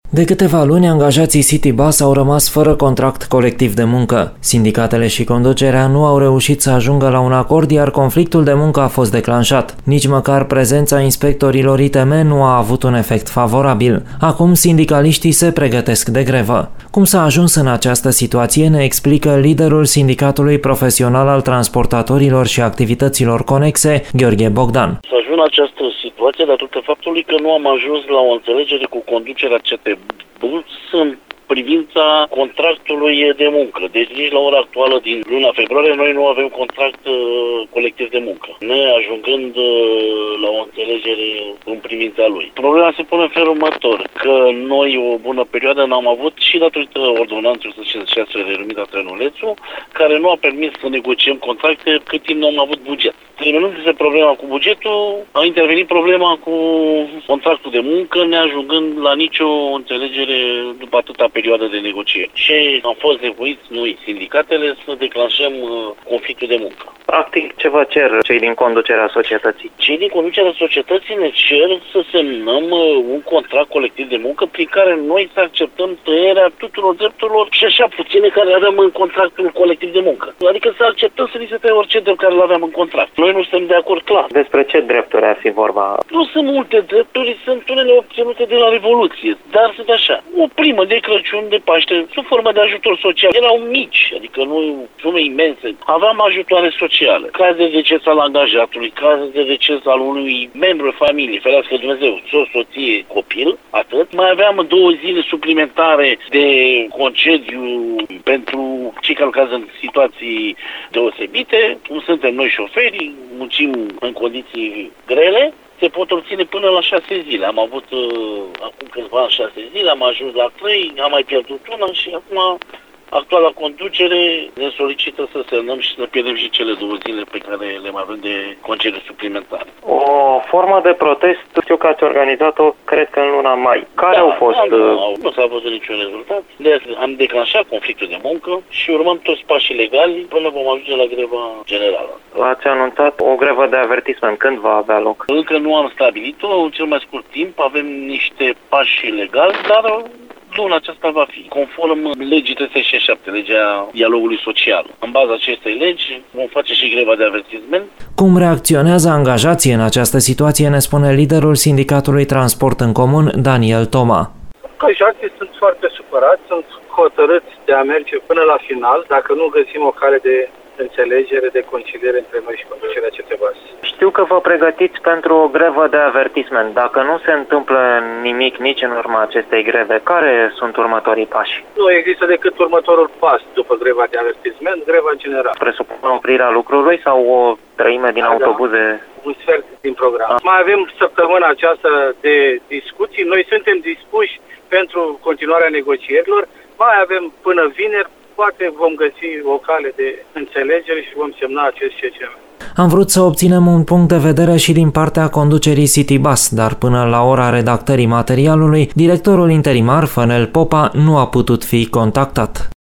De câteva luni, angajații City Bus au rămas fără contract colectiv de muncă. Sindicatele și conducerea nu au reușit să ajungă la un acord, iar conflictul de muncă a fost declanșat. Nici măcar prezența inspectorilor ITM nu a avut un efect favorabil. Acum, sindicaliștii se pregătesc de grevă. Cum s-a ajuns în această situație, ne explică liderul Sindicatului Profesional al Transportatorilor și Activităților Conexe, Gheorghe Bogdan. S-a ajuns în această situație datorită faptului că nu am ajuns la o înțelegere cu conducerea CT Bus în privința contractului de muncă. Deci nici la ora actuală din luna februarie noi nu avem contract colectiv de muncă, ne ajungând la o înțelegere în privința lui. Problema se pune în felul următor, că noi o bună perioadă n-am avut și datorită ordonanței 156 renumita Trenulețu, care nu a permis să negociem contracte cât timp nu am avut buget. Terminându-se problema cu bugetul, a intervenit problema cu contractul de muncă, neajungând la nicio înțelegere după atâta perioadă de negocieri. Și am fost nevoiți noi, sindicatele, să declanșăm conflictul de muncă. Practic, ce vă cer cei din conducerea societății? Cei din conducerea societății ne cer să semnăm un contract colectiv de muncă prin care noi să acceptăm tăierea tuturor drepturilor și așa puține care avem în contractul colectiv de muncă. Adică să acceptăm să ni se tăie orice drept care îl aveam în contract. Noi nu suntem de acord clar. Despre ce drepturi ar fi vorba? Nu sunt multe drepturi, sunt unele obținute de la Revoluție, dar sunt așa. O primă de Crăciun, de Paște, sub formă de ajutor social. Erau mici, adică nu sume imense. Aveam ajutoare sociale. Caz de deces al angajatului, caz de deces al unui membru familie, ferească Dumnezeu, soție, copil, atât. Mai aveam 2 zile suplimentare de concediu pentru cei care lucrează în situații deosebite, cum suntem noi șoferii, muncim în condiții grele, se pot obține până la 6 zile. Am avut acum câțiva ani 6 zile, am ajuns la 3, am mai pierdut una și acum actuala conducere ne solicită să semnăm și să pierdem și cele 2 zile pe care le mai avem de concediu suplimentar. O formă de protest, știu că ați organizat-o, cred că în luna mai. Care au fost? Nu s-a văzut niciun rezultat. Am declanșat conflictul de muncă și urmăm toți pașii legali până vom ajunge la greva generală. Ați anunțat o grevă de avertisment. Când va avea loc? Încă nu am stabilit-o, în cel mai scurt timp avem niște pași legali, dar luna aceasta va fi conform legii 367, legea dialogului social. În baza acestei legi vom face și greva de avertisment. Cum reacționează angajații în această situație, ne spune liderul Sindicatului Transport în Comun, Daniel Toma. Angajații sunt foarte supărați, sunt hotărâți de a merge până la final, dacă nu găsim o cale de înțelegere, de conciliere între noi și conducerea CT Bus. Știu că vă pregătiți pentru o grevă de avertisment. Dacă nu se întâmplă nimic nici în urma acestei greve, care sunt următorii pași? Nu există decât următorul pas după greva de avertisment, greva generală. Presupune oprirea lucrului sau o treime din autobuze? Un sfert din program. Mai avem săptămâna aceasta de discuții. Noi suntem dispuși pentru continuarea negocierilor. Mai avem până vineri. Poate vom găsi o cale de înțelegere și vom semna acest CCM. Am vrut să obținem un punct de vedere și din partea conducerii City Bus, dar până la ora redactării materialului, directorul interimar, Fănel Popa, nu a putut fi contactat.